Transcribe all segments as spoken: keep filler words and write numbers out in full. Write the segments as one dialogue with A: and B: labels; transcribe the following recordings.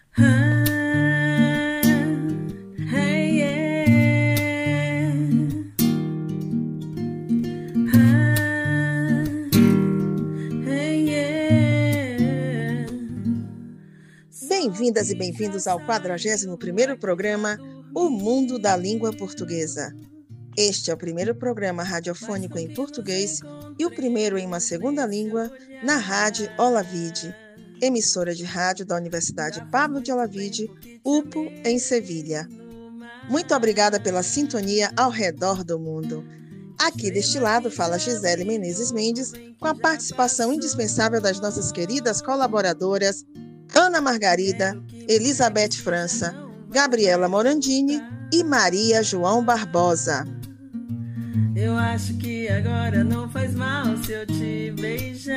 A: Bem-vindas e bem-vindos ao quadragésimo primeiro programa O Mundo da Língua Portuguesa. Este é o primeiro programa radiofônico em português e o primeiro em uma segunda língua na Rádio Olavide, emissora de rádio da Universidade Pablo de Olavide, U P O, em Sevilha. Muito obrigada pela sintonia ao redor do mundo. Aqui deste lado fala Gisele Menezes Mendes, com a participação indispensável das nossas queridas colaboradoras Ana Margarida, Elizabeth França, Gabriela Morandini e Maria João Barbosa.
B: Eu acho que agora não faz mal se eu te beijar.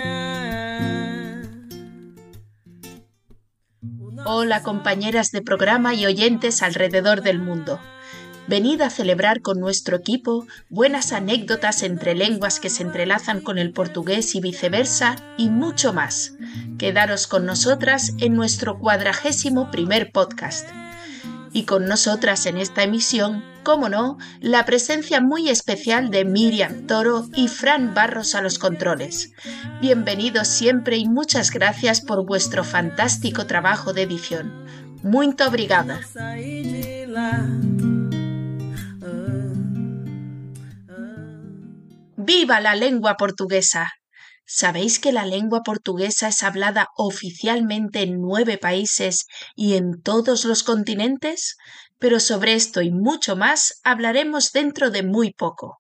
C: Hola compañeras de programa y oyentes alrededor del mundo. Venid a celebrar con nuestro equipo buenas anécdotas entre lenguas que se entrelazan con el portugués y viceversa y mucho más. Quedaros con nosotras en nuestro cuadragésimo primer podcast. Y con nosotras en esta emisión, cómo no, la presencia muy especial de Miriam Toro y Fran Barros a los controles. Bienvenidos siempre y muchas gracias por vuestro fantástico trabajo de edición. Muito obrigada. ¡Viva la lengua portuguesa! ¿Sabéis que la lengua portuguesa es hablada oficialmente en nueve países y en todos los continentes? Pero sobre esto y mucho más hablaremos dentro de muy poco.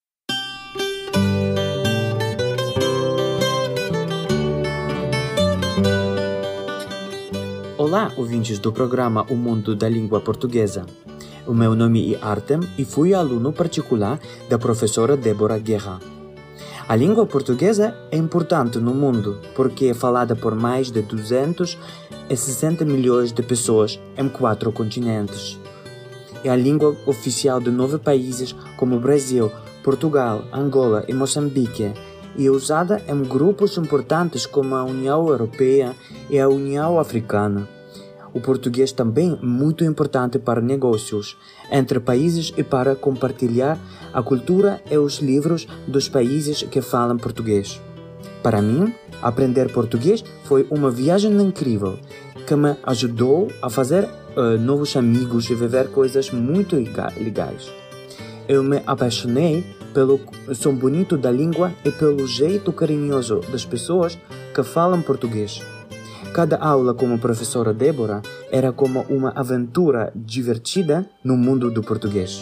D: Olá, ouvintes do programa O Mundo da Língua Portuguesa. O meu nome é Artem e fui aluno particular da professora Débora Guerra. A língua portuguesa é importante no mundo porque é falada por mais de duzentos e sessenta milhões de pessoas em quatro continentes. É a língua oficial de nove países como Brasil, Portugal, Angola e Moçambique e é usada em grupos importantes como a União Europeia e a União Africana. O português também é muito importante para negócios entre países e para compartilhar a cultura e os livros dos países que falam português. Para mim, aprender português foi uma viagem incrível que me ajudou a fazer uh, novos amigos e viver coisas muito legais. Eu me apaixonei pelo som bonito da língua e pelo jeito carinhoso das pessoas que falam português. Cada aula com a professora Débora era como uma aventura divertida no mundo do português.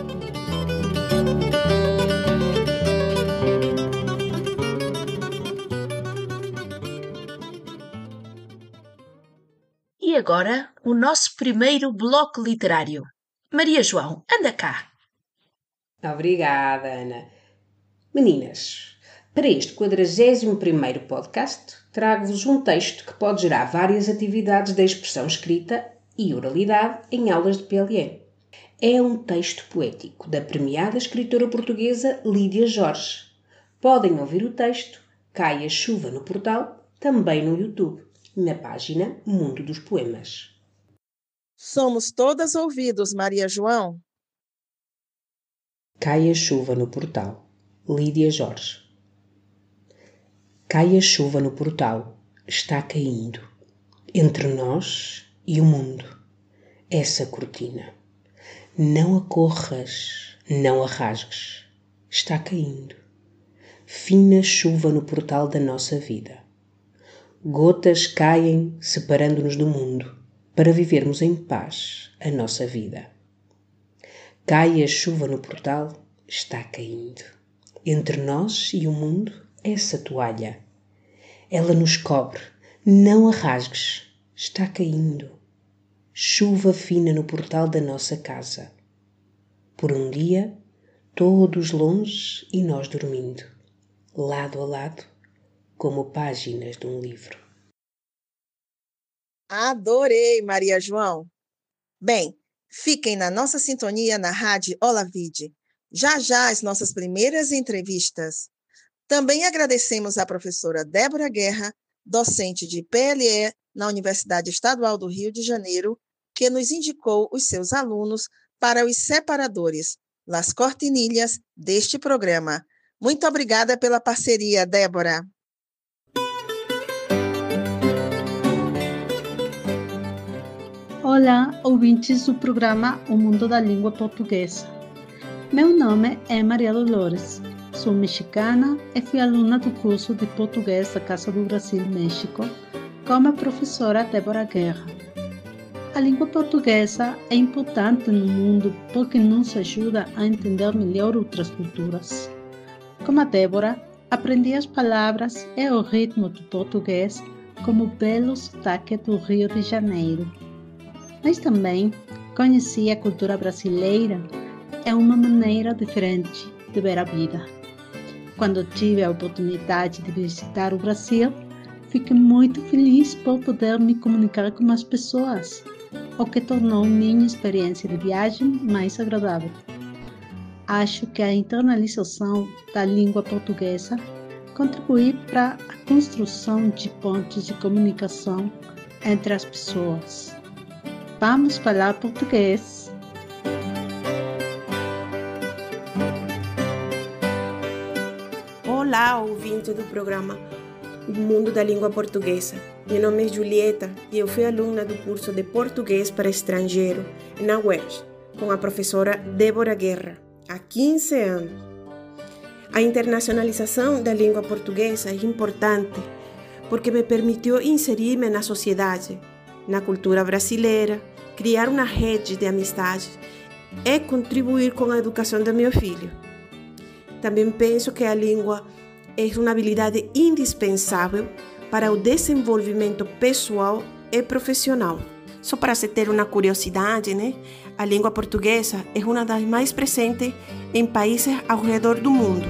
C: E agora, o nosso primeiro bloco literário. Maria João, anda cá.
E: Obrigada, Ana. Meninas, para este quadragésimo primeiro podcast, trago-vos um texto que pode gerar várias atividades da expressão escrita e oralidade em aulas de P L E. É um texto poético da premiada escritora portuguesa Lídia Jorge. Podem ouvir o texto Cai a Chuva no Portal, também no YouTube, na página Mundo dos Poemas.
A: Somos todas ouvidos, Maria João.
E: Cai a chuva no portal. Lídia Jorge. Cai a chuva no portal, está caindo, entre nós e o mundo, essa cortina. Não a corras, não a rasgues, está caindo. Fina chuva no portal da nossa vida. Gotas caem separando-nos do mundo, para vivermos em paz a nossa vida. Cai a chuva no portal, está caindo, entre nós e o mundo, essa toalha. Ela nos cobre, não a rasgues, está caindo. Chuva fina no portal da nossa casa. Por um dia, todos longe e nós dormindo, lado a lado, como páginas de um livro.
A: Adorei, Maria João. Bem, fiquem na nossa sintonia na Rádio Olavide. Já já as nossas primeiras entrevistas. Também agradecemos à professora Débora Guerra, docente de P L E na Universidade Estadual do Rio de Janeiro, que nos indicou os seus alunos para os separadores, las cortinilhas, deste programa. Muito obrigada pela parceria, Débora.
F: Olá, ouvintes do programa O Mundo da Língua Portuguesa. Meu nome é Maria Dolores, sou mexicana e fui aluna do curso de português da Casa do Brasil, México, com a professora Débora Guerra. A língua portuguesa é importante no mundo porque nos ajuda a entender melhor outras culturas. Como a Débora, aprendi as palavras e o ritmo do português como o belo sotaque do Rio de Janeiro. Mas também conheci a cultura brasileira e uma maneira diferente de ver a vida. Quando tive a oportunidade de visitar o Brasil, fiquei muito feliz por poder me comunicar com as pessoas, o que tornou minha experiência de viagem mais agradável. Acho que a internalização da língua portuguesa contribui para a construção de pontes de comunicação entre as pessoas. Vamos falar português!
G: Olá, ouvinte do programa O Mundo da Língua Portuguesa. Meu nome é Julieta e eu fui aluna do curso de Português para Estrangeiro na U E R J, com a professora Débora Guerra, há quinze anos. A internacionalização da língua portuguesa é importante porque me permitiu inserir-me na sociedade, na cultura brasileira, criar uma rede de amizades e contribuir com a educação do meu filho. Também penso que a língua é uma habilidade indispensável para o desenvolvimento pessoal e profissional. Só para se ter uma curiosidade, né? A língua portuguesa é uma das mais presentes em países ao redor do mundo.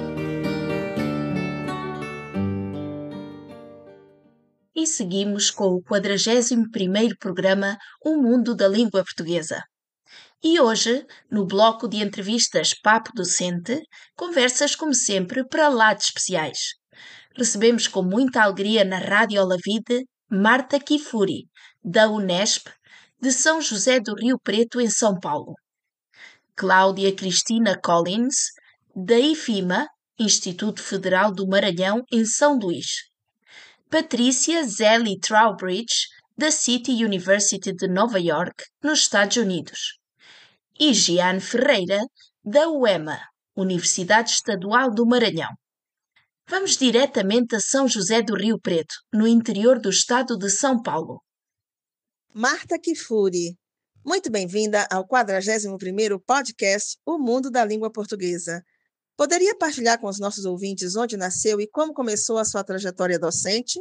C: E seguimos com o quadragésimo primeiro programa O Mundo da Língua Portuguesa. E hoje, no bloco de entrevistas Papo Docente, conversas como sempre para lá de especiais. Recebemos com muita alegria na Rádio Olavide Marta Kifuri, da Unesp, de São José do Rio Preto, em São Paulo. Cláudia Cristina Collins, da IFIMA, Instituto Federal do Maranhão, em São Luís. Patrícia Zelly Trowbridge, da City University de Nova York, nos Estados Unidos. E Giane Ferreira, da U E M A, Universidade Estadual do Maranhão. Vamos diretamente a São José do Rio Preto, no interior do estado de São Paulo.
A: Marta Kifuri, muito bem-vinda ao quadragésimo primeiro podcast O Mundo da Língua Portuguesa. Poderia partilhar com os nossos ouvintes onde nasceu e como começou a sua trajetória docente?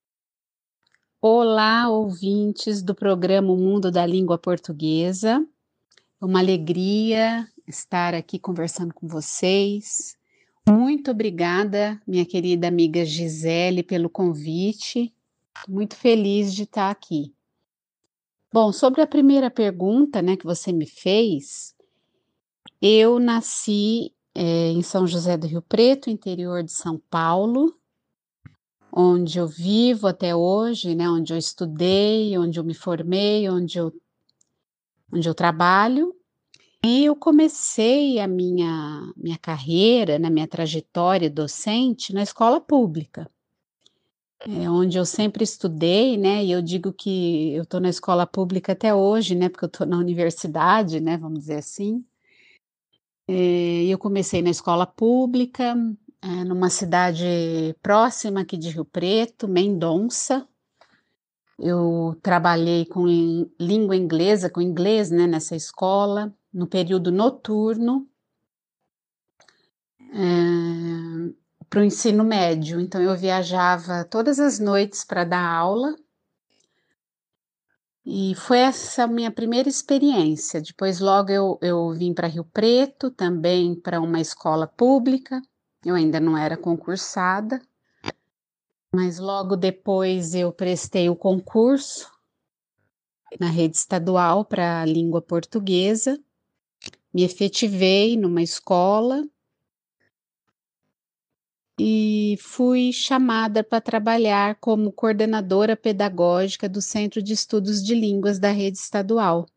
H: Olá, ouvintes do programa O Mundo da Língua Portuguesa. É uma alegria estar aqui conversando com vocês. Muito obrigada, minha querida amiga Gisele, pelo convite. Muito feliz de estar aqui. Bom, sobre a primeira pergunta, né, que você me fez, eu nasci é, em São José do Rio Preto, interior de São Paulo, onde eu vivo até hoje, né, onde eu estudei, onde eu me formei, onde eu, onde eu trabalho. E eu comecei a minha, minha carreira, na minha trajetória docente na escola pública, é, onde eu sempre estudei, né, e eu digo que eu estou na escola pública até hoje, né, porque eu estou na universidade, né, vamos dizer assim. É, eu comecei na escola pública, é, numa cidade próxima aqui de Rio Preto, Mendonça. Eu trabalhei com língua inglesa, com inglês, né, nessa escola, no período noturno, é, para o ensino médio. Então, eu viajava todas as noites para dar aula. E foi essa a minha primeira experiência. Depois, logo, eu, eu vim para Rio Preto, também para uma escola pública. Eu ainda não era concursada, mas logo depois eu prestei o concurso na rede estadual para a língua portuguesa. Me efetivei numa escola e fui chamada para trabalhar como coordenadora pedagógica do Centro de Estudos de Línguas da rede estadual.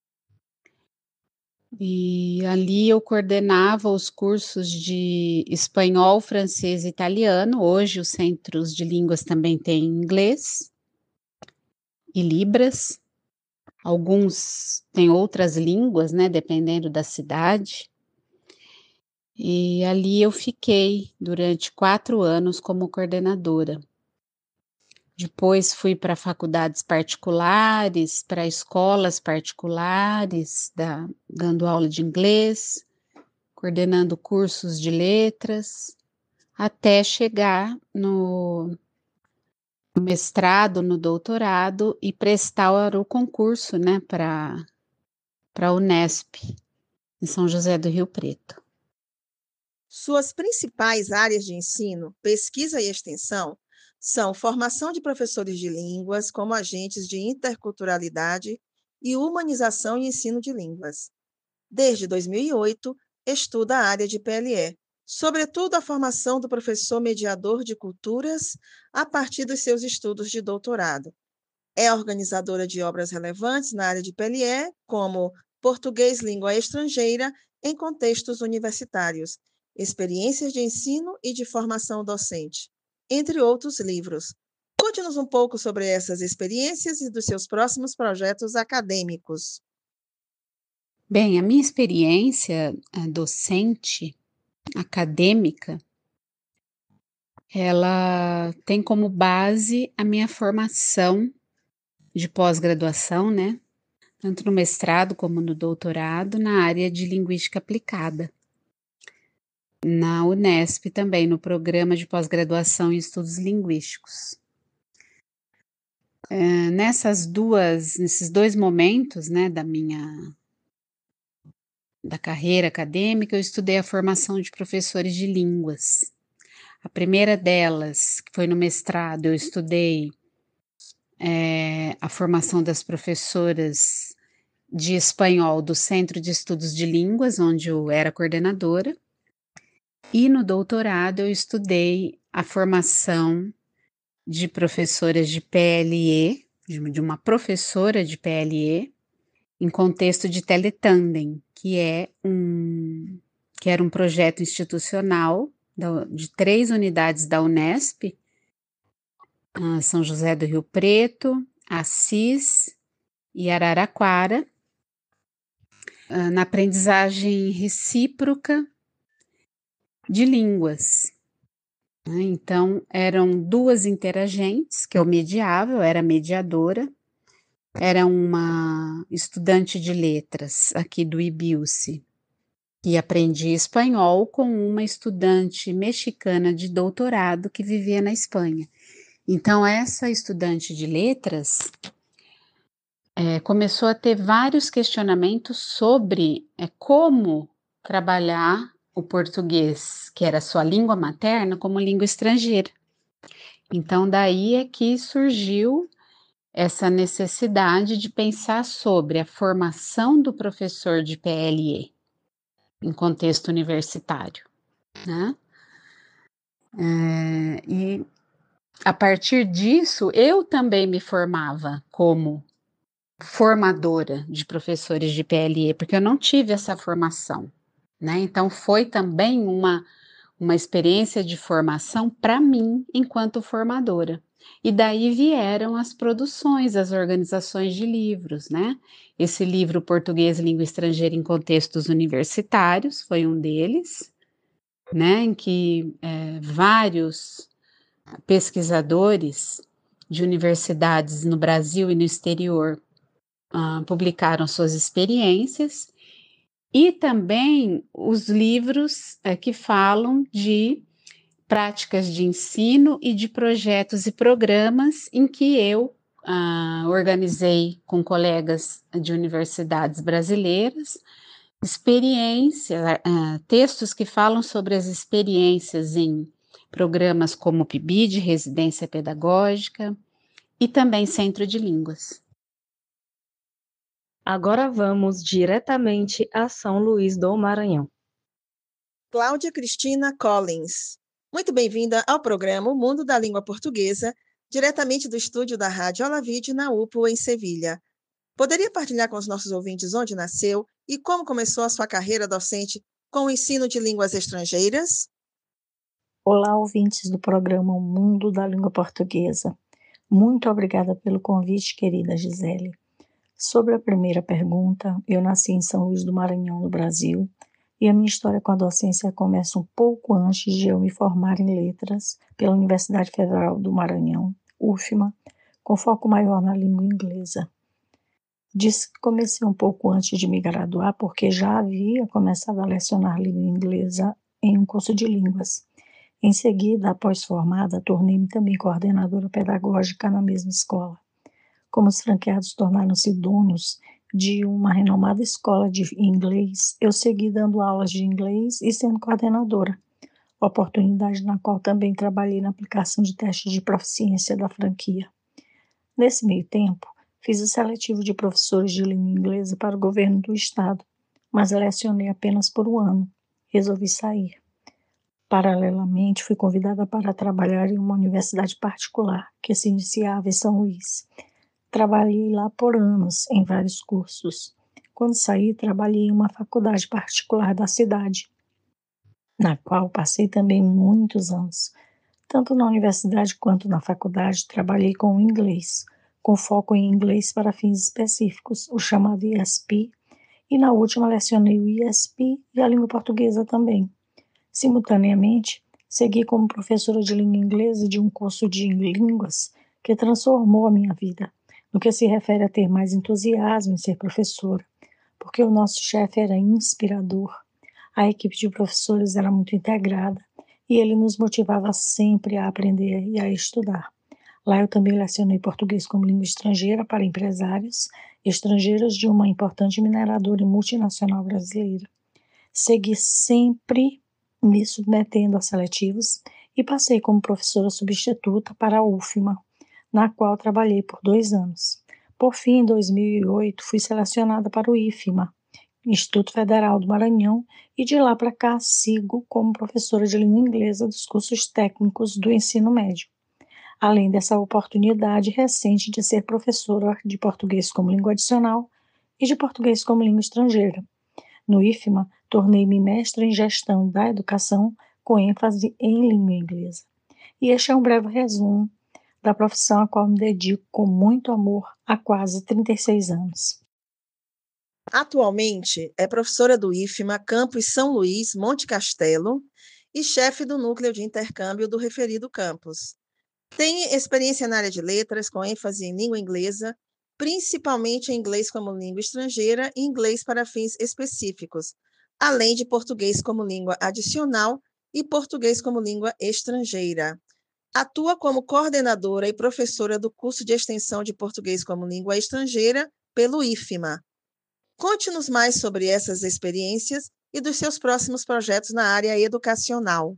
H: E ali eu coordenava os cursos de espanhol, francês e italiano. Hoje os centros de línguas também têm inglês e libras. Alguns têm outras línguas, né, dependendo da cidade. E ali eu fiquei durante quatro anos como coordenadora. Depois fui para faculdades particulares, para escolas particulares, da, dando aula de inglês, coordenando cursos de letras, até chegar no, no mestrado, no doutorado e prestar o concurso, né, para para a Unesp, em São José do Rio Preto.
A: Suas principais áreas de ensino, pesquisa e extensão são formação de professores de línguas como agentes de interculturalidade e humanização e ensino de línguas. Desde dois mil e oito, estuda a área de P L E, sobretudo a formação do professor mediador de culturas a partir dos seus estudos de doutorado. É organizadora de obras relevantes na área de P L E, como Português Língua Estrangeira em Contextos Universitários, Experiências de Ensino e de Formação Docente, entre outros livros. Conte-nos um pouco sobre essas experiências e dos seus próximos projetos acadêmicos.
H: Bem, a minha experiência docente, acadêmica, ela tem como base a minha formação de pós-graduação, né? Tanto no mestrado como no doutorado, na área de linguística aplicada. Na Unesp também, no programa de pós-graduação em estudos linguísticos. É, nessas duas, nesses dois momentos, né, da minha da carreira acadêmica, eu estudei a formação de professores de línguas. A primeira delas, que foi no mestrado, eu estudei é, a formação das professoras de espanhol do Centro de Estudos de Línguas, onde eu era coordenadora. E no doutorado eu estudei a formação de professoras de P L E, de uma professora de P L E, em contexto de teletandem, que é um que era um projeto institucional da, de três unidades da Unesp, São José do Rio Preto, Assis e Araraquara, na aprendizagem recíproca de línguas. Então, eram duas interagentes que eu mediava, eu era mediadora, era uma estudante de letras aqui do I B U C, que aprendia espanhol com uma estudante mexicana de doutorado que vivia na Espanha. Então, essa estudante de letras é, começou a ter vários questionamentos sobre é, como trabalhar o português, que era sua língua materna, como língua estrangeira. Então, daí é que surgiu essa necessidade de pensar sobre a formação do professor de P L E em contexto universitário, né? É, e a partir disso, eu também me formava como formadora de professores de P L E, porque eu não tive essa formação, né? Então, foi também uma, uma experiência de formação para mim, enquanto formadora. E daí vieram as produções, as organizações de livros, né? Esse livro Português, Língua Estrangeira em Contextos Universitários foi um deles, né? Em que é, vários pesquisadores de universidades no Brasil e no exterior uh, publicaram suas experiências, e também os livros uh, que falam de práticas de ensino e de projetos e programas em que eu uh, organizei com colegas de universidades brasileiras experiências, uh, textos que falam sobre as experiências em programas como o P I B I D, Residência Pedagógica, e também Centro de Línguas.
I: Agora vamos diretamente a São Luís do Maranhão.
A: Cláudia Cristina Collins, Muito bem-vinda ao programa O Mundo da Língua Portuguesa, diretamente do estúdio da Rádio Olavide, na U P O, em Sevilha. Poderia partilhar com os nossos ouvintes onde nasceu e como começou a sua carreira docente com o ensino de línguas estrangeiras?
I: Olá, ouvintes do programa O Mundo da Língua Portuguesa. Muito obrigada pelo convite, querida Gisele. Sobre a primeira pergunta, eu nasci em São Luís do Maranhão, no Brasil, e a minha história com a docência começa um pouco antes de eu me formar em letras pela Universidade Federal do Maranhão, U F M A, com foco maior na língua inglesa. Disse que comecei um pouco antes de me graduar, porque já havia começado a lecionar língua inglesa em um curso de línguas. Em seguida, após formada, tornei-me também coordenadora pedagógica na mesma escola. Como os franqueados tornaram-se donos de uma renomada escola de inglês, eu segui dando aulas de inglês e sendo coordenadora, oportunidade na qual também trabalhei na aplicação de testes de proficiência da franquia. Nesse meio tempo, fiz o seletivo de professores de língua inglesa para o governo do estado, mas lecionei apenas por um ano. Resolvi sair. Paralelamente, fui convidada para trabalhar em uma universidade particular, que se iniciava em São Luís. Trabalhei lá por anos, em vários cursos. Quando saí, trabalhei em uma faculdade particular da cidade, na qual passei também muitos anos. Tanto na universidade quanto na faculdade, trabalhei com o inglês, com foco em inglês para fins específicos, o chamado I S P, e na última lecionei o I S P e a língua portuguesa também. Simultaneamente, segui como professora de língua inglesa de um curso de línguas que transformou a minha vida, no que se refere a ter mais entusiasmo em ser professora, porque o nosso chefe era inspirador, a equipe de professores era muito integrada e ele nos motivava sempre a aprender e a estudar. Lá eu também lecionei português como língua estrangeira para empresários estrangeiros de uma importante mineradora e multinacional brasileira. Segui sempre me submetendo a seletivos e passei como professora substituta para a U F M A, na qual trabalhei por dois anos. Por fim, em dois mil e oito, fui selecionada para o I F M A, Instituto Federal do Maranhão, e de lá para cá sigo como professora de língua inglesa dos cursos técnicos do ensino médio, além dessa oportunidade recente de ser professora de português como língua adicional e de português como língua estrangeira. No I F M A, tornei-me mestra em gestão da educação com ênfase em língua inglesa. E este é um breve resumo da profissão a qual me dedico com muito amor há quase trinta e seis anos.
A: Atualmente, é professora do I F M A Campus São Luís, Monte Castelo, e chefe do núcleo de intercâmbio do referido campus. Tem experiência na área de letras, com ênfase em língua inglesa, principalmente em inglês como língua estrangeira e inglês para fins específicos, além de português como língua adicional e português como língua estrangeira. Atua como coordenadora e professora do curso de extensão de português como língua estrangeira pelo I F M A. Conte-nos mais sobre essas experiências e dos seus próximos projetos na área educacional.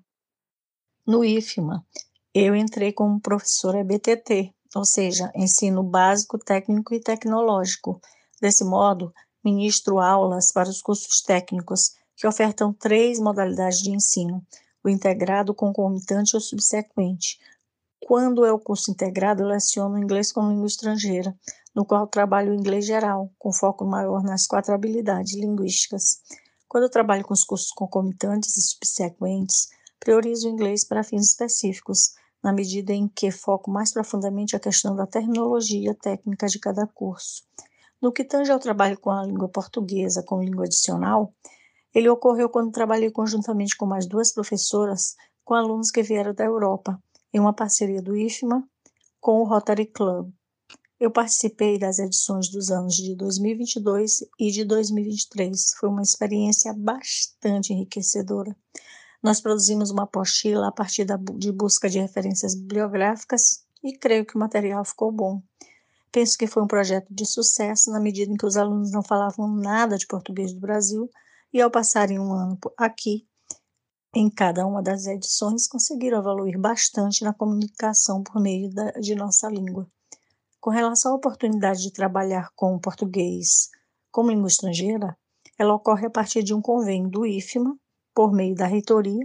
I: No I F M A, eu entrei como professora B T T, ou seja, ensino básico, técnico e tecnológico. Desse modo, ministro aulas para os cursos técnicos, que ofertam três modalidades de ensino: o integrado, o concomitante e o subsequente. Quando é o curso integrado, eu leciono inglês como língua estrangeira, no qual trabalho o inglês geral, com foco maior nas quatro habilidades linguísticas. Quando eu trabalho com os cursos concomitantes e subsequentes, priorizo o inglês para fins específicos, na medida em que foco mais profundamente a questão da terminologia técnica de cada curso. No que tange ao trabalho com a língua portuguesa como língua adicional, ele ocorreu quando trabalhei conjuntamente com mais duas professoras com alunos que vieram da Europa, em uma parceria do I F M A com o Rotary Club. Eu participei das edições dos anos de dois mil e vinte e dois e de dois mil e vinte e três. Foi uma experiência bastante enriquecedora. Nós produzimos uma apostila a partir da, de busca de referências bibliográficas e creio que o material ficou bom. Penso que foi um projeto de sucesso na medida em que os alunos não falavam nada de português do Brasil e, ao passarem um ano aqui, em cada uma das edições, conseguiram evoluir bastante na comunicação por meio da, de nossa língua. Com relação à oportunidade de trabalhar com o português como língua estrangeira, ela ocorre a partir de um convênio do I F M A, por meio da reitoria,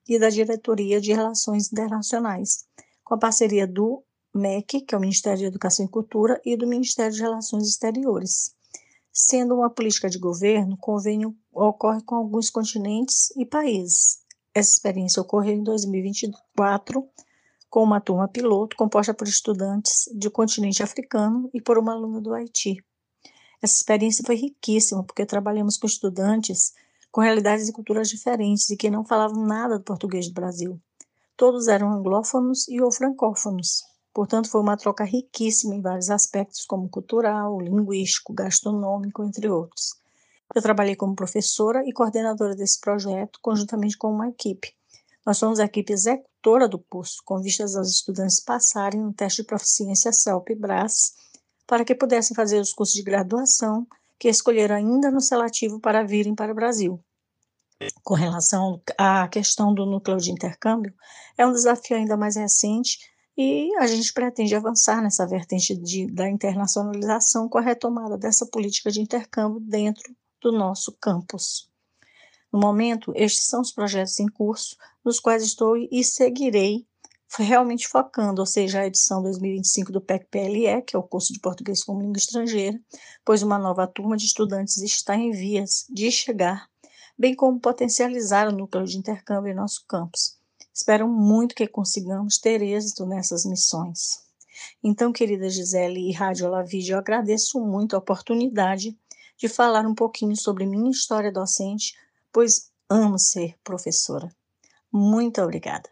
I: e da Diretoria de Relações Internacionais, com a parceria do M E C, que é o Ministério de Educação e Cultura, e do Ministério de Relações Exteriores. Sendo uma política de governo, o convênio ocorre com alguns continentes e países. Essa experiência ocorreu em dois mil e vinte e quatro, com uma turma piloto composta por estudantes do continente africano e por uma aluna do Haiti. Essa experiência foi riquíssima, porque trabalhamos com estudantes com realidades e culturas diferentes e que não falavam nada do português do Brasil. Todos eram anglófonos e ou francófonos. Portanto, foi uma troca riquíssima em vários aspectos, como cultural, linguístico, gastronômico, entre outros. Eu trabalhei como professora e coordenadora desse projeto, conjuntamente com uma equipe. Nós somos a equipe executora do curso, com vistas aos estudantes passarem no teste de proficiência CELP e BRAS, para que pudessem fazer os cursos de graduação que escolheram ainda no seletivo para virem para o Brasil. Com relação à questão do núcleo de intercâmbio, é um desafio ainda mais recente e a gente pretende avançar nessa vertente de, da internacionalização com a retomada dessa política de intercâmbio dentro do nosso campus. No momento, estes são os projetos em curso, nos quais estou e seguirei realmente focando, ou seja, a edição dois mil e vinte e cinco do P E C P L E, que é o curso de Português como Língua Estrangeira, pois uma nova turma de estudantes está em vias de chegar, bem como potencializar o núcleo de intercâmbio em nosso campus. Espero muito que consigamos ter êxito nessas missões. Então, querida Gisele e Rádio Olavide, eu agradeço muito a oportunidade de falar um pouquinho sobre minha história docente, pois amo ser professora. Muito obrigada.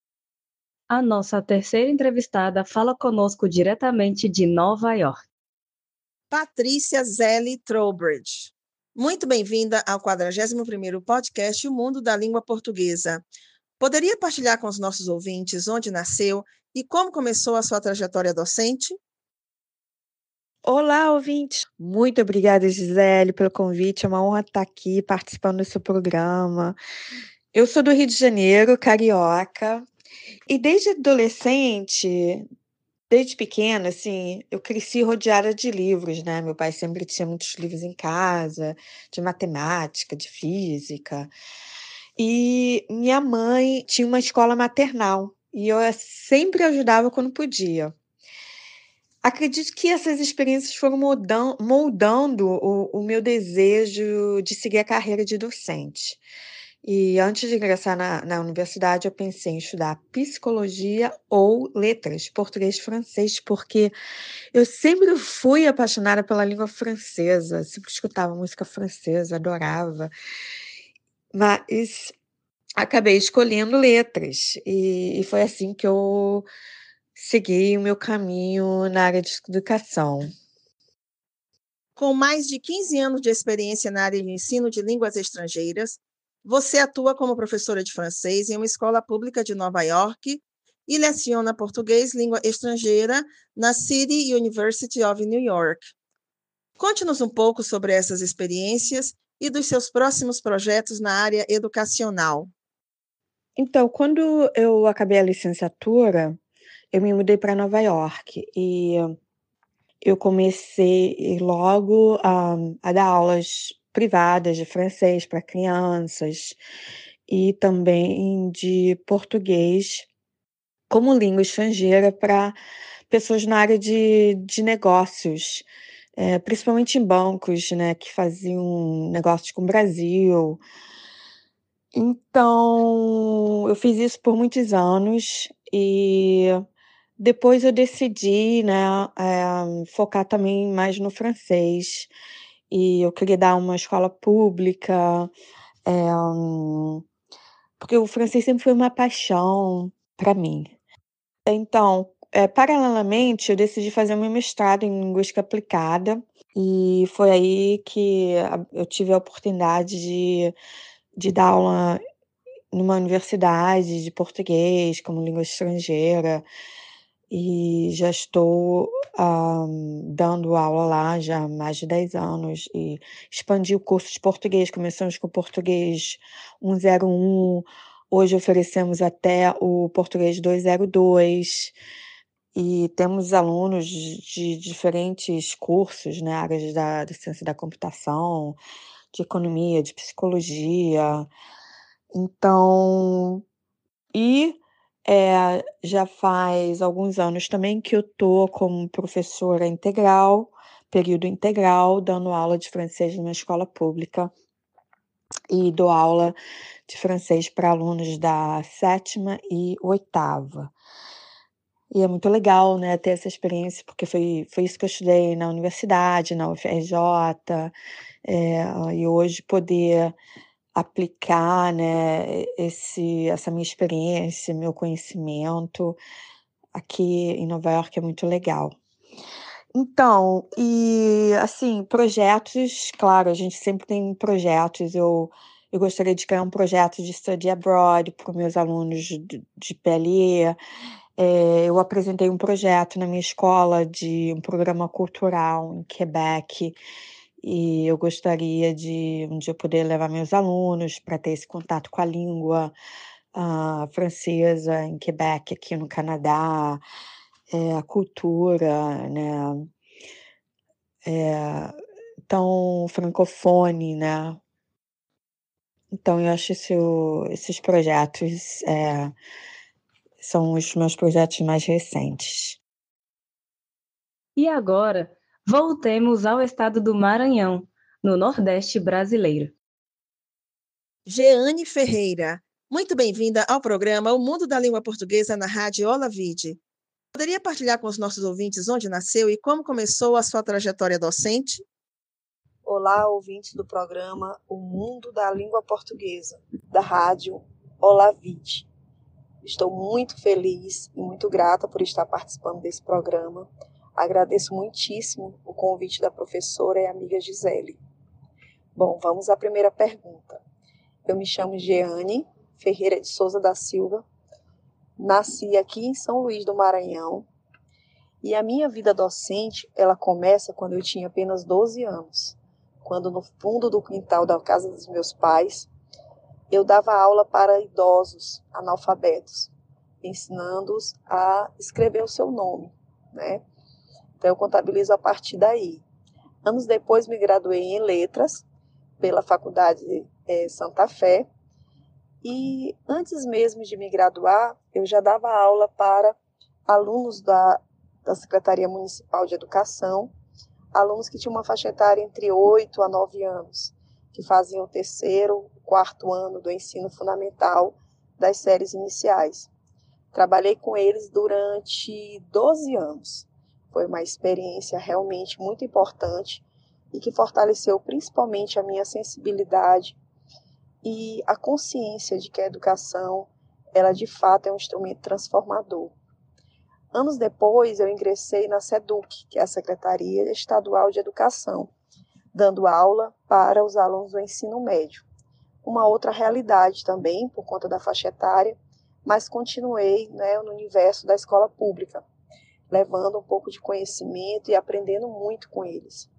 J: A nossa terceira entrevistada fala conosco diretamente de Nova York.
A: Patrícia Zeli Trowbridge. Muito bem-vinda ao quadragésimo primeiro podcast O Mundo da Língua Portuguesa. Poderia partilhar com os nossos ouvintes onde nasceu e como começou a sua trajetória docente?
K: Olá, ouvintes! Muito obrigada, Gisele, pelo convite. É uma honra estar aqui participando do seu programa. Eu sou do Rio de Janeiro, carioca, e desde adolescente, desde pequena, assim, eu cresci rodeada de livros, né? Meu pai sempre tinha muitos livros em casa, de matemática, de física. E minha mãe tinha uma escola maternal, e eu sempre ajudava quando podia. Acredito que essas experiências foram moldando, moldando o, o meu desejo de seguir a carreira de docente. E antes de ingressar na, na universidade, eu pensei em estudar psicologia ou letras, português e francês, porque eu sempre fui apaixonada pela língua francesa, sempre escutava música francesa, adorava. Mas acabei escolhendo letras, e, e foi assim que eu segui o meu caminho na área de educação.
A: Com mais de quinze anos de experiência na área de ensino de línguas estrangeiras, você atua como professora de francês em uma escola pública de Nova York e leciona português língua estrangeira na City University of New York. Conte-nos um pouco sobre essas experiências e dos seus próximos projetos na área educacional.
K: Então, quando eu acabei a licenciatura, eu me mudei para Nova York e eu comecei logo a, a dar aulas privadas de francês para crianças e também de português como língua estrangeira para pessoas na área de, de negócios, é, principalmente em bancos, né, que faziam negócios com o Brasil. Então, eu fiz isso por muitos anos e depois eu decidi, né, eh, focar também mais no francês. E eu queria dar uma escola pública, eh, porque o francês sempre foi uma paixão para mim. Então, eh, paralelamente, eu decidi fazer meu mestrado em linguística aplicada e foi aí que a eu tive a oportunidade de de dar aula numa universidade de português como língua estrangeira. E já estou, ah, dando aula lá já há mais de dez anos e expandi o curso de português. Começamos com o português um zero um, hoje oferecemos até o português dois zero dois e temos alunos de de diferentes cursos, né, áreas da da ciência da computação, de economia, de psicologia. Então, E é, já faz alguns anos também que eu estou como professora integral, período integral, dando aula de francês numa escola pública. E dou aula de francês para alunos da sétima e oitava. E é muito legal, né, ter essa experiência, porque foi, foi isso que eu estudei na universidade, na U F R J, é, e hoje poder aplicar, né, esse, essa minha experiência, meu conhecimento aqui em Nova York é muito legal. Então, e assim, projetos, claro, a gente sempre tem projetos. Eu, eu gostaria de criar um projeto de study abroad para os meus alunos de, de P L E. É, eu apresentei um projeto na minha escola de um programa cultural em Quebec, e eu gostaria de um dia poder levar meus alunos para ter esse contato com a língua uh, francesa em Quebec, aqui no Canadá, é, a cultura, né? É, então, francofone, né? Então, eu acho isso, esses projetos é, são os meus projetos mais recentes.
J: E agora, voltemos ao estado do Maranhão, no Nordeste brasileiro.
A: Jeane Ferreira, muito bem-vinda ao programa O Mundo da Língua Portuguesa na Rádio Olavide. Poderia partilhar com os nossos ouvintes onde nasceu e como começou a sua trajetória docente?
L: Olá, ouvintes do programa O Mundo da Língua Portuguesa, da Rádio Olavide. Estou muito feliz e muito grata por estar participando desse programa. Agradeço muitíssimo o convite da professora e amiga Gisele. Bom, vamos à primeira pergunta. Eu me chamo Jeane Ferreira de Souza da Silva, nasci aqui em São Luís do Maranhão e a minha vida docente ela começa quando eu tinha apenas doze anos, quando no fundo do quintal da casa dos meus pais eu dava aula para idosos analfabetos, ensinando-os a escrever o seu nome, né? Então eu contabilizo a partir daí. Anos depois me graduei em Letras pela Faculdade é, Santa Fé. E antes mesmo de me graduar, eu já dava aula para alunos da, da Secretaria Municipal de Educação, alunos que tinham uma faixa etária entre oito a nove anos, que faziam o terceiro, quarto ano do ensino fundamental das séries iniciais. Trabalhei com eles durante doze anos. Foi uma experiência realmente muito importante e que fortaleceu principalmente a minha sensibilidade e a consciência de que a educação, ela de fato é um instrumento transformador. Anos depois, eu ingressei na SEDUC, que é a Secretaria Estadual de Educação, dando aula para os alunos do ensino médio. Uma outra realidade também, por conta da faixa etária, mas continuei, né, no universo da escola pública, levando um pouco de conhecimento e aprendendo muito com eles.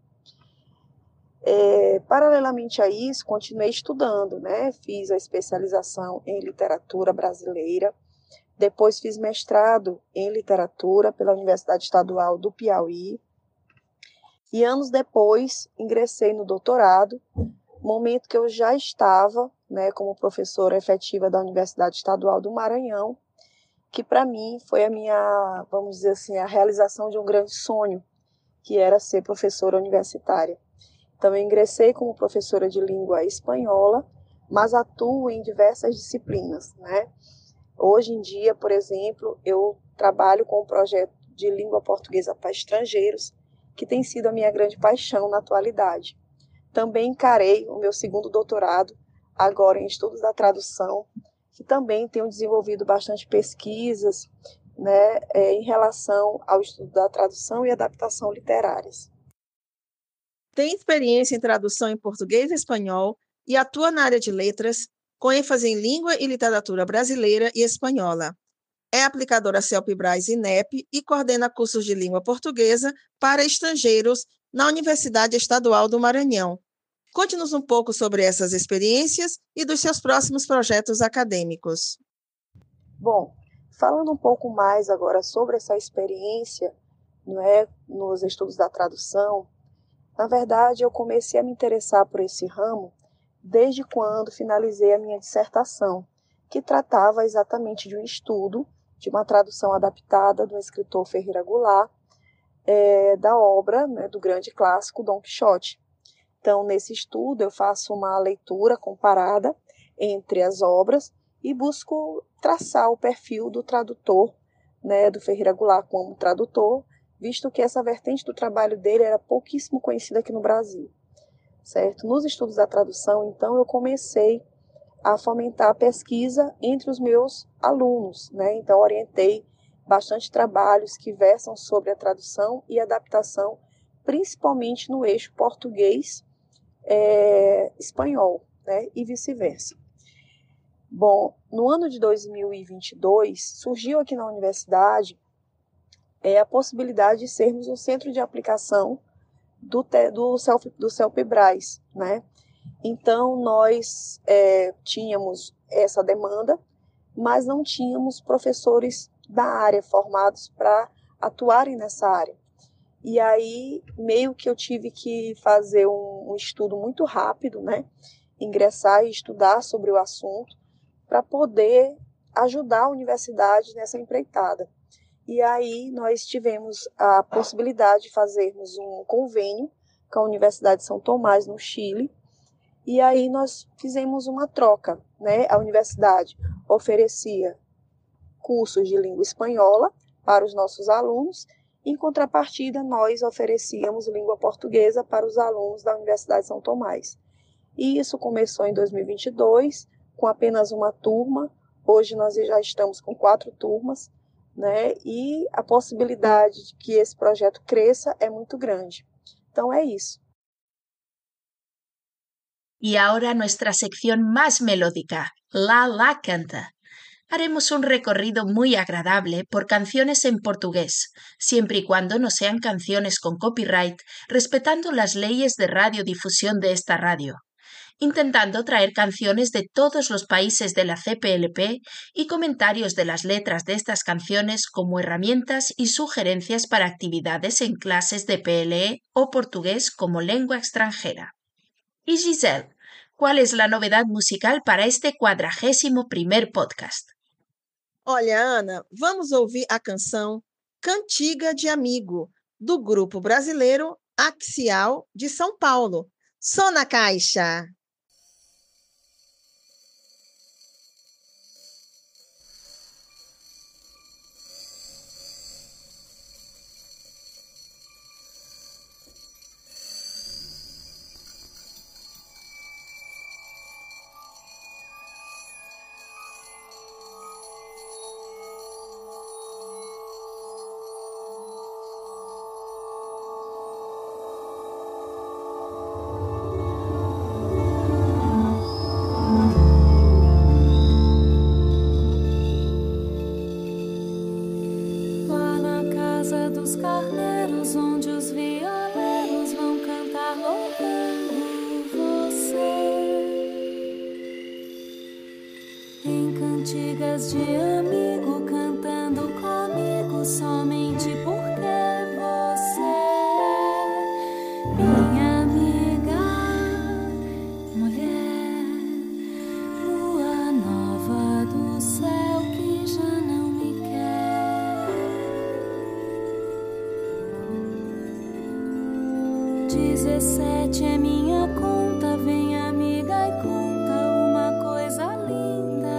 L: É, paralelamente a isso, continuei estudando, né? Fiz a especialização em literatura brasileira, depois fiz mestrado em literatura pela Universidade Estadual do Piauí, e anos depois ingressei no doutorado, momento que eu já estava, né, como professora efetiva da Universidade Estadual do Maranhão, que para mim foi a minha, vamos dizer assim, a realização de um grande sonho, que era ser professora universitária. Então, eu ingressei como professora de língua espanhola, mas atuo em diversas disciplinas, né? Hoje em dia, por exemplo, eu trabalho com o projeto de língua portuguesa para estrangeiros, que tem sido a minha grande paixão na atualidade. Também encarei o meu segundo doutorado, agora em estudos da tradução, que também tenho desenvolvido bastante pesquisas, né, em relação ao estudo da tradução e adaptação literárias.
A: Tem experiência em tradução em português e espanhol e atua na área de letras, com ênfase em língua e literatura brasileira e espanhola. É aplicadora CELPE-BRAS e N E P e coordena cursos de língua portuguesa para estrangeiros na Universidade Estadual do Maranhão. Conte-nos um pouco sobre essas experiências e dos seus próximos projetos acadêmicos.
L: Bom, falando um pouco mais agora sobre essa experiência, não é, nos estudos da tradução, na verdade, eu comecei a me interessar por esse ramo desde quando finalizei a minha dissertação, que tratava exatamente de um estudo, de uma tradução adaptada do escritor Ferreira Goulart, é, da obra, né, do grande clássico Dom Quixote. Então, nesse estudo, eu faço uma leitura comparada entre as obras e busco traçar o perfil do tradutor, né, do Ferreira Goulart como tradutor, visto que essa vertente do trabalho dele era pouquíssimo conhecida aqui no Brasil. Certo? Nos estudos da tradução, então, eu comecei a fomentar a pesquisa entre os meus alunos, né? Então, orientei bastante trabalhos que versam sobre a tradução e adaptação, principalmente no eixo português, é, espanhol, né? E vice-versa. Bom, no ano de dois mil e vinte e dois, surgiu aqui na universidade é, a possibilidade de sermos um centro de aplicação do, do, Self, do CELPE-Braz, né? Então, nós é, tínhamos essa demanda, mas não tínhamos professores da área formados para atuarem nessa área. E aí, meio que eu tive que fazer um, um estudo muito rápido, né? Ingressar e estudar sobre o assunto para poder ajudar a universidade nessa empreitada. E aí, nós tivemos a possibilidade de fazermos um convênio com a Universidade de São Tomás, no Chile. E aí nós fizemos uma troca, né? A universidade oferecia cursos de língua espanhola para os nossos alunos, em contrapartida nós oferecíamos língua portuguesa para os alunos da Universidade de São Tomás. E isso começou em dois mil e vinte e dois, com apenas uma turma. Hoje nós já estamos com quatro turmas, né? E a possibilidade de que esse projeto cresça é muito grande. Então é isso.
C: Y ahora nuestra sección más melódica, La La Canta. Haremos un recorrido muy agradable por canciones en portugués, siempre y cuando no sean canciones con copyright, respetando las leyes de radiodifusión de esta radio, intentando traer canciones de todos los países de la C P L P y comentarios de las letras de estas canciones como herramientas y sugerencias para actividades en clases de P L E o portugués como lengua extranjera. Y Giselle, ¿cuál es la novedad musical para este cuadragésimo primer podcast?
A: Olha, Ana, vamos ouvir a canção Cantiga de Amigo, do grupo brasileiro Axial de São Paulo. Som na caixa!
M: Cantigas de amigo cantando comigo somente porque você é minha amiga, mulher, lua nova do céu que já não me quer. Dezessete é minha conta, vem amiga e conta uma coisa linda.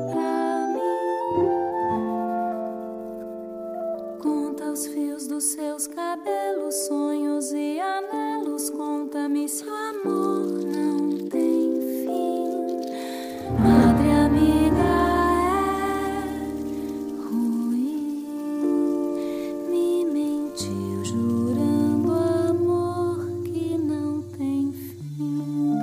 M: Os fios dos seus cabelos, sonhos e anelos, conta-me se o amor não tem fim. Madre amiga é ruim, me mentiu jurando amor que não tem fim.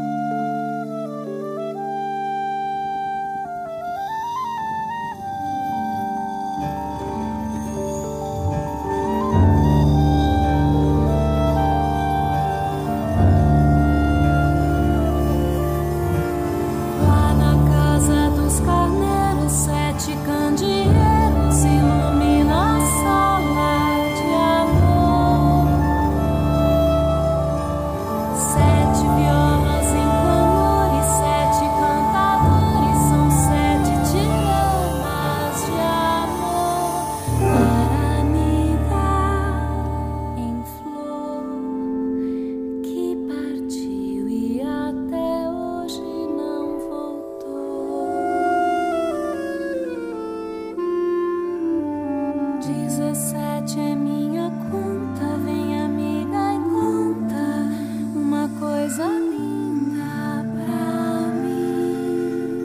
M: coisa linda pra mim.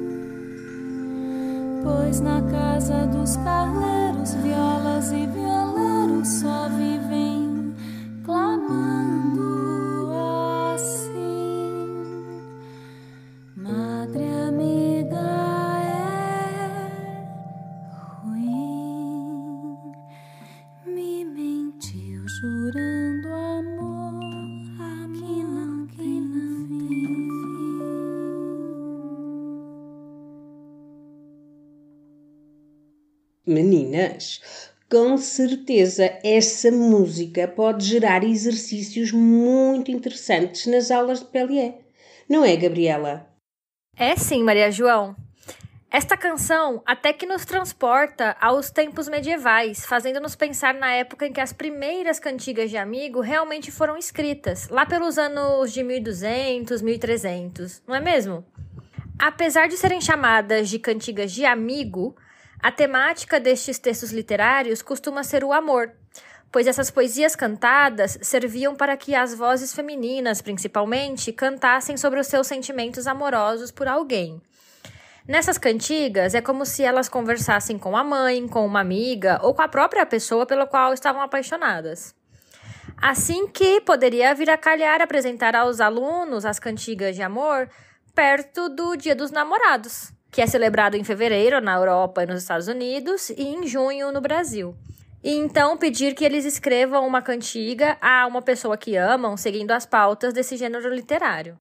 M: Pois na casa dos carleiros, violas e violeiros só vivem clamando assim. Madre amiga é ruim, me mentiu jurando amor que não tem fim.
E: Meninas, com certeza essa música pode gerar exercícios muito interessantes nas aulas de P L E. Não é, Gabriela?
N: É sim, Maria João. Esta canção até que nos transporta aos tempos medievais, fazendo-nos pensar na época em que as primeiras cantigas de amigo realmente foram escritas, lá pelos anos de mil e duzentos, mil e trezentos, não é mesmo? Apesar de serem chamadas de cantigas de amigo, a temática destes textos literários costuma ser o amor, pois essas poesias cantadas serviam para que as vozes femininas, principalmente, cantassem sobre os seus sentimentos amorosos por alguém. Nessas cantigas, é como se elas conversassem com a mãe, com uma amiga ou com a própria pessoa pela qual estavam apaixonadas. Assim que poderia vir a calhar apresentar aos alunos as cantigas de amor perto do Dia dos Namorados, que é celebrado em fevereiro na Europa e nos Estados Unidos e em junho no Brasil. E então pedir que eles escrevam uma cantiga a uma pessoa que amam, seguindo as pautas desse gênero literário.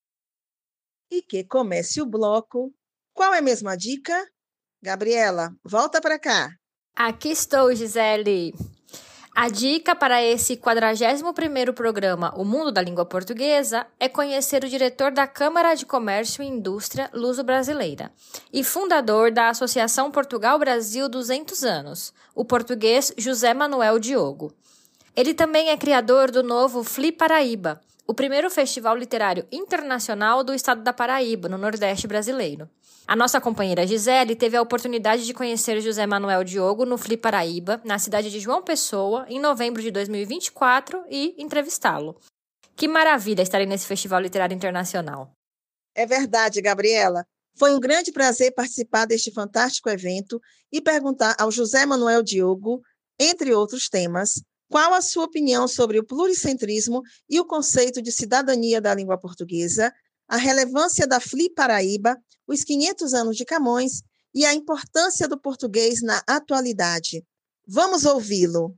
A: E que comece o bloco. Qual é mesmo a dica? Gabriela, volta para cá.
N: Aqui estou, Gisele. A dica para esse quadragésimo primeiro programa O Mundo da Língua Portuguesa é conhecer o diretor da Câmara de Comércio e Indústria Luso-Brasileira e fundador da Associação Portugal-Brasil duzentos anos, o português José Manuel Diogo. Ele também é criador do novo Fli Paraíba, o primeiro festival literário internacional do estado da Paraíba, no Nordeste brasileiro. A nossa companheira Gisele teve a oportunidade de conhecer José Manuel Diogo no Fli Paraíba, na cidade de João Pessoa, em novembro de dois mil e vinte e quatro, e entrevistá-lo. Que maravilha estarem nesse Festival Literário Internacional.
A: É verdade, Gabriela. Foi um grande prazer participar deste fantástico evento e perguntar ao José Manuel Diogo, entre outros temas, qual a sua opinião sobre o pluricentrismo e o conceito de cidadania da língua portuguesa, a relevância da Fli Paraíba, os quinhentos anos de Camões e a importância do português na atualidade. Vamos ouvi-lo.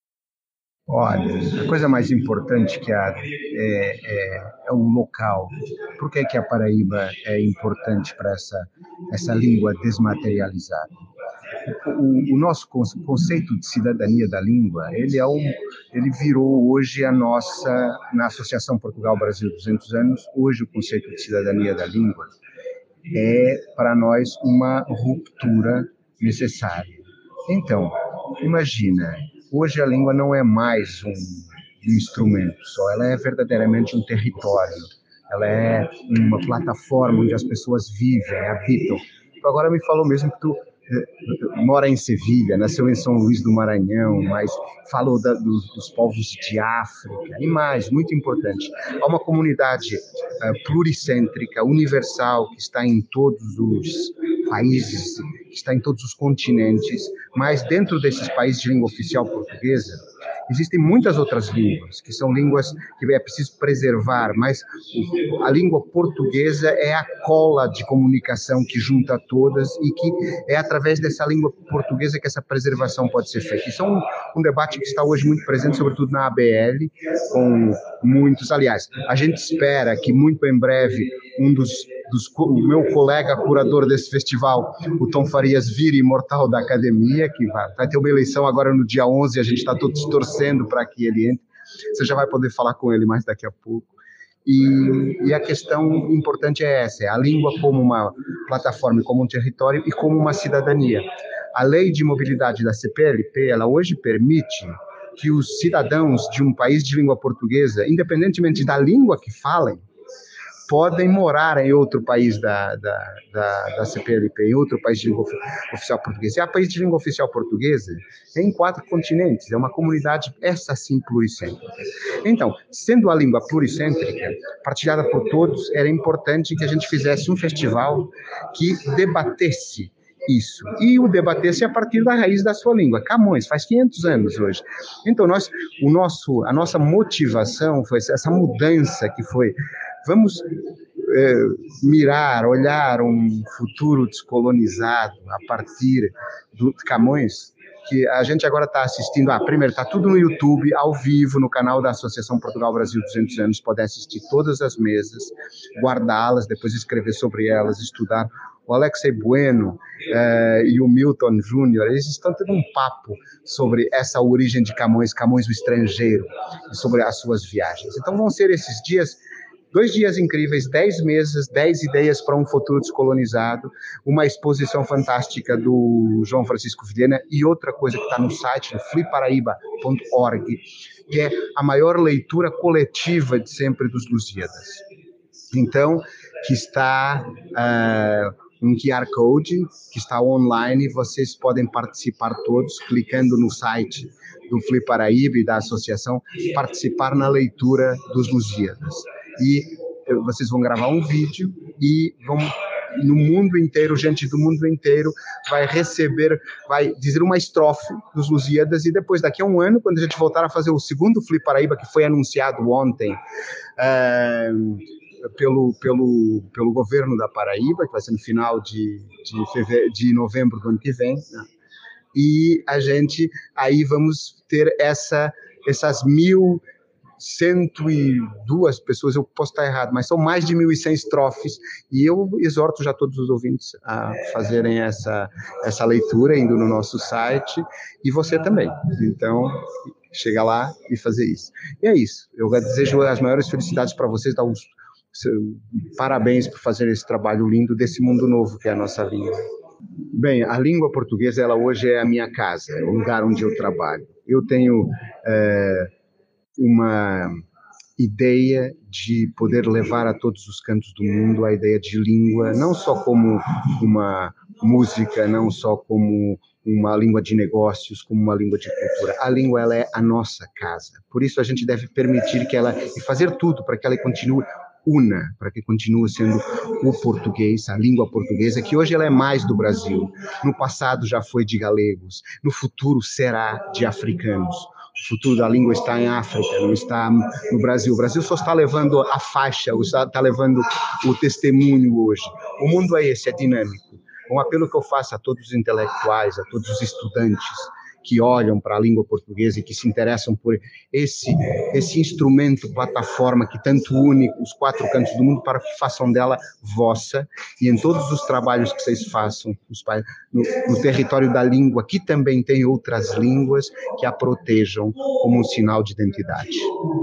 O: Olha, a coisa mais importante que há é, é, é o local. Por que, que a Paraíba é importante para essa, essa língua desmaterializada? O, o nosso conceito de cidadania da língua, ele, é um, ele virou hoje a nossa, na Associação Portugal-Brasil duzentos anos, hoje o conceito de cidadania da língua é, para nós, uma ruptura necessária. Então, imagina, hoje a língua não é mais um, um instrumento só, ela é verdadeiramente um território, ela é uma plataforma onde as pessoas vivem, habitam. Tu agora me falou mesmo que tu mora em Sevilha, nasceu em São Luís do Maranhão, mas falou da, dos, dos povos de África e mais, muito importante, há uma comunidade uh, pluricêntrica, universal, que está em todos os países, que está em todos os continentes, mas dentro desses países de língua oficial portuguesa, existem muitas outras línguas, que são línguas que é preciso preservar, mas a língua portuguesa é a cola de comunicação que junta todas e que é através dessa língua portuguesa que essa preservação pode ser feita. Isso é um, um debate que está hoje muito presente, sobretudo na A B L, com muitos, aliás, a gente espera que muito em breve um dos, dos o meu colega curador desse festival, o Tom Farias, vire imortal da academia, que vai, vai ter uma eleição agora no dia onze, a gente está todos torcendo para que ele entre, você já vai poder falar com ele mais daqui a pouco. E, e a questão importante é essa, é a língua como uma plataforma, como um território e como uma cidadania. A lei de mobilidade da C P L P, ela hoje permite que os cidadãos de um país de língua portuguesa, independentemente da língua que falem, podem morar em outro país da, da, da, da C P L P, em outro país de língua oficial portuguesa. E a país de língua oficial portuguesa é em quatro continentes, é uma comunidade, essa sim, pluricêntrica. Então, sendo a língua pluricêntrica, partilhada por todos, era importante que a gente fizesse um festival que debatesse isso, e o debatesse a partir da raiz da sua língua. Camões, faz quinhentos anos hoje. Então, nós, o nosso, a nossa motivação foi essa mudança que foi, vamos é, mirar, olhar um futuro descolonizado a partir do Camões, que a gente agora está assistindo, ah, primeiro, está tudo no YouTube, ao vivo, no canal da Associação Portugal Brasil duzentos anos, podem assistir todas as mesas, guardá-las, depois escrever sobre elas, estudar. O Alexei Bueno eh, e o Milton Júnior, eles estão tendo um papo sobre essa origem de Camões, Camões o estrangeiro, e sobre as suas viagens. Então vão ser esses dias, dois dias incríveis, dez mesas, dez ideias para um futuro descolonizado, uma exposição fantástica do João Francisco Vilhena e outra coisa que está no site, no flip paraíba ponto org, que é a maior leitura coletiva de sempre dos Lusíadas. Então, que está... Uh, um Q R Code que está online, vocês podem participar todos, clicando no site do Flip Paraíba e da associação, participar na leitura dos Lusíadas. E vocês vão gravar um vídeo e vão, no mundo inteiro, gente do mundo inteiro vai receber, vai dizer uma estrofe dos Lusíadas, e depois, daqui a um ano, quando a gente voltar a fazer o segundo Flip Paraíba, que foi anunciado ontem, uh, Pelo, pelo, pelo governo da Paraíba, que vai ser no final de, de, fevereiro, de novembro do ano que vem, né? E a gente, aí vamos ter essa, essas mil cento e duas pessoas, eu posso estar errado, mas são mais de mil e cem estrofes, e eu exorto já todos os ouvintes a fazerem essa, essa leitura, indo no nosso site, e você também. Então, chega lá e fazer isso. E é isso, eu desejo as maiores felicidades para vocês, dar uns parabéns por fazer esse trabalho lindo desse mundo novo que é a nossa língua. Bem, a língua portuguesa, ela hoje é a minha casa, é o lugar onde eu trabalho. Eu tenho é, uma ideia de poder levar a todos os cantos do mundo a ideia de língua, não só como uma música, não só como uma língua de negócios, como uma língua de cultura. A língua, ela é a nossa casa. Por isso a gente deve permitir que ela, e fazer tudo para que ela continue una, para que continue sendo o português, a língua portuguesa, que hoje ela é mais do Brasil. No passado já foi de galegos, no futuro será de africanos. O futuro da língua está em África, não está no Brasil. O Brasil só está levando a faixa, está levando o testemunho hoje. O mundo é esse, é dinâmico. Um apelo que eu faço a todos os intelectuais, a todos os estudantes que olham para a língua portuguesa e que se interessam por esse, esse instrumento, plataforma que tanto une os quatro cantos do mundo, para que façam dela vossa, e em todos os trabalhos que vocês façam no, no território da língua, que também tem outras línguas, que a protejam como um sinal de identidade.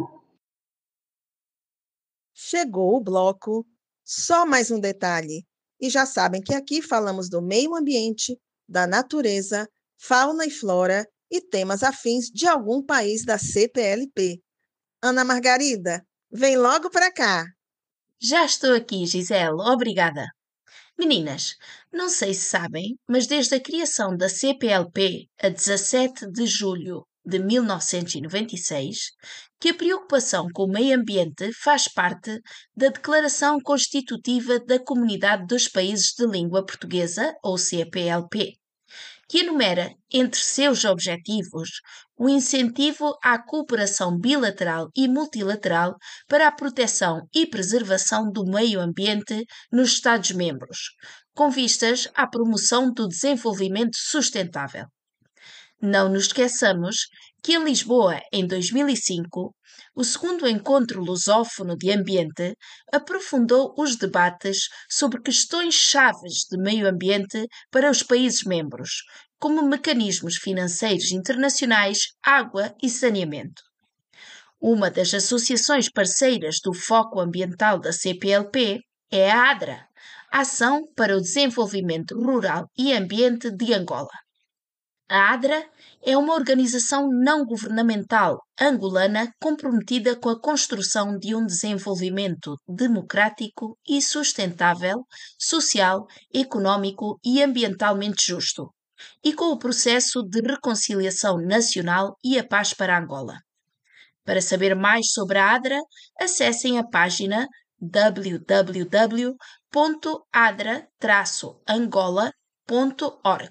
A: Chegou o bloco Só Mais um Detalhe. E já sabem que aqui falamos do meio ambiente, da natureza, fauna e flora e temas afins de algum país da C P L P. Ana Margarida, vem logo para cá.
C: Já estou aqui, Gisele. Obrigada. Meninas, não sei se sabem, mas desde a criação da C P L P, a dezassete de julho de mil novecentos e noventa e seis, que a preocupação com o meio ambiente faz parte da Declaração Constitutiva da Comunidade dos Países de Língua Portuguesa, ou C P L P, que enumera entre seus objetivos o incentivo à cooperação bilateral e multilateral para a proteção e preservação do meio ambiente nos Estados-membros, com vistas à promoção do desenvolvimento sustentável. Não nos esqueçamos que em Lisboa, em dois mil e cinco, o segundo encontro lusófono de ambiente aprofundou os debates sobre questões chaves de meio ambiente para os países-membros, como mecanismos financeiros internacionais, água e saneamento. Uma das associações parceiras do Foco Ambiental da C P L P é a ADRA, Ação para o Desenvolvimento Rural e Ambiente de Angola. A ADRA é uma organização não governamental angolana comprometida com a construção de um desenvolvimento democrático e sustentável, social, económico e ambientalmente justo, e com o processo de reconciliação nacional e a paz para Angola. Para saber mais sobre a ADRA, acessem a página w w w ponto adra traço angola ponto org.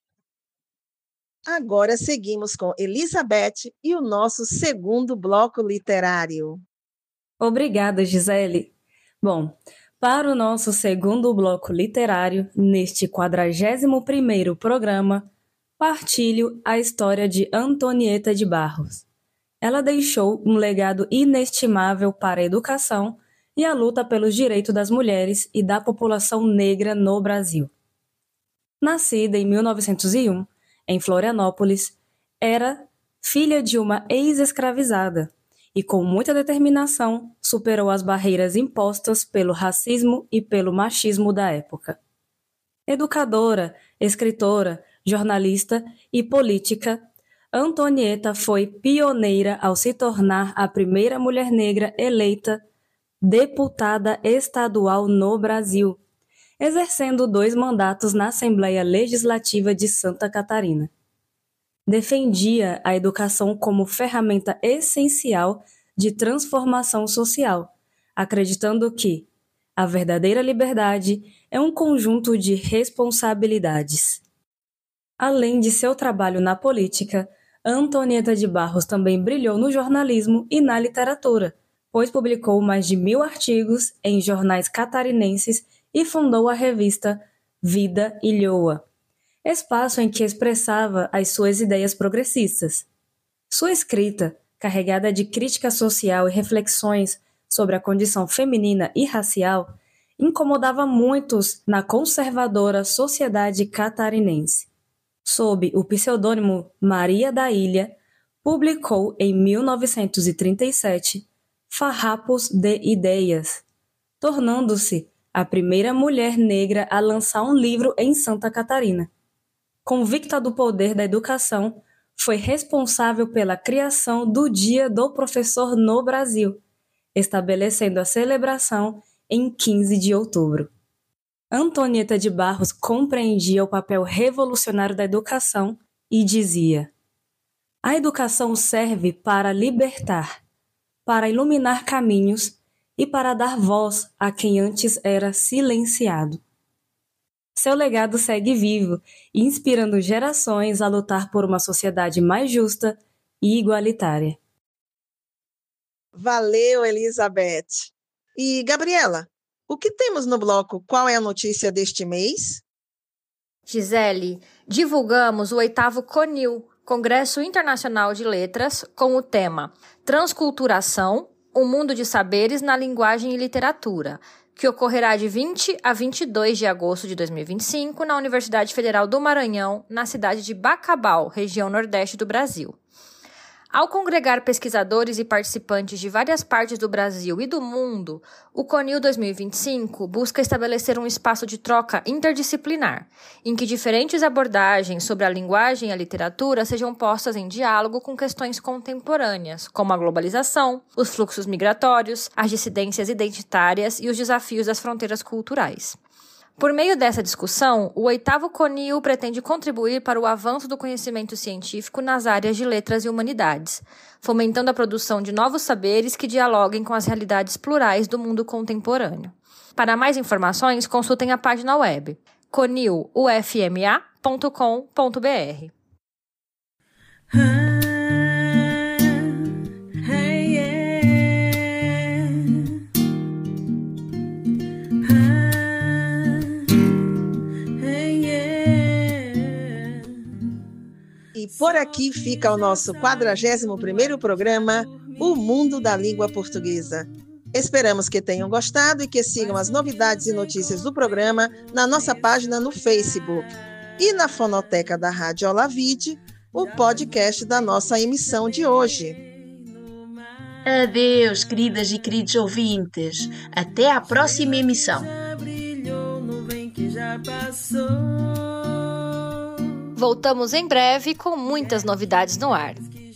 A: Agora seguimos com Elizabeth e o nosso segundo bloco literário.
J: Obrigada, Gisele. Bom, para o nosso segundo bloco literário, neste quadragésimo primeiro programa, partilho a história de Antonieta de Barros. Ela deixou um legado inestimável para a educação e a luta pelos direitos das mulheres e da população negra no Brasil. Nascida em mil novecentos e um, em Florianópolis, era filha de uma ex-escravizada e, com muita determinação, superou as barreiras impostas pelo racismo e pelo machismo da época. Educadora, escritora, jornalista e política, Antonieta foi pioneira ao se tornar a primeira mulher negra eleita deputada estadual no Brasil, exercendo dois mandatos na Assembleia Legislativa de Santa Catarina. Defendia a educação como ferramenta essencial de transformação social, acreditando que a verdadeira liberdade é um conjunto de responsabilidades. Além de seu trabalho na política, Antonieta de Barros também brilhou no jornalismo e na literatura, pois publicou mais de mil artigos em jornais catarinenses e fundou a revista Vida e Lhoa, espaço em que expressava as suas ideias progressistas. Sua escrita, carregada de crítica social e reflexões sobre a condição feminina e racial, incomodava muitos na conservadora sociedade catarinense. Sob o pseudônimo Maria da Ilha, publicou em mil novecentos e trinta e sete Farrapos de Ideias, tornando-se a primeira mulher negra a lançar um livro em Santa Catarina. Convicta do poder da educação, foi responsável pela criação do Dia do Professor no Brasil, estabelecendo a celebração em quinze de outubro. Antonieta de Barros compreendia o papel revolucionário da educação e dizia: "A educação serve para libertar, para iluminar caminhos e para dar voz a quem antes era silenciado." Seu legado segue vivo, inspirando gerações a lutar por uma sociedade mais justa e igualitária.
A: Valeu, Elizabeth. E, Gabriela, o que temos no bloco Qual é a Notícia deste mês?
N: Gisele, divulgamos o oitavo CONIL, Congresso Internacional de Letras, com o tema Transculturação, um mundo de saberes na linguagem e literatura, que ocorrerá de vinte a vinte e dois de agosto de dois mil e vinte e cinco na Universidade Federal do Maranhão, na cidade de Bacabal, região nordeste do Brasil. Ao congregar pesquisadores e participantes de várias partes do Brasil e do mundo, o CONIL dois mil e vinte e cinco busca estabelecer um espaço de troca interdisciplinar, em que diferentes abordagens sobre a linguagem e a literatura sejam postas em diálogo com questões contemporâneas, como a globalização, os fluxos migratórios, as dissidências identitárias e os desafios das fronteiras culturais. Por meio dessa discussão, o oitavo CONIL pretende contribuir para o avanço do conhecimento científico nas áreas de letras e humanidades, fomentando a produção de novos saberes que dialoguem com as realidades plurais do mundo contemporâneo. Para mais informações, consultem a página web conil u f m a ponto com ponto b r.
A: E por aqui fica o nosso quadragésimo primeiro programa, O Mundo da Língua Portuguesa. Esperamos que tenham gostado e que sigam as novidades e notícias do programa na nossa página no Facebook e na fonoteca da Rádio Olavide, o podcast da nossa emissão de hoje.
C: Adeus, queridas e queridos ouvintes. Até à próxima emissão.
N: Voltamos em breve com muitas novidades no ar.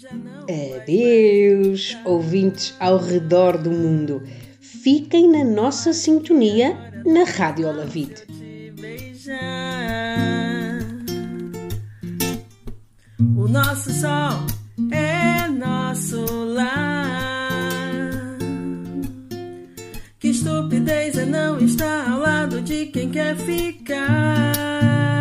E: Adeus, ouvintes ao redor do mundo. Fiquem na nossa sintonia na Rádio Olavide.
B: O nosso sol é nosso lar. Que estupidez é não estar ao lado de quem quer ficar.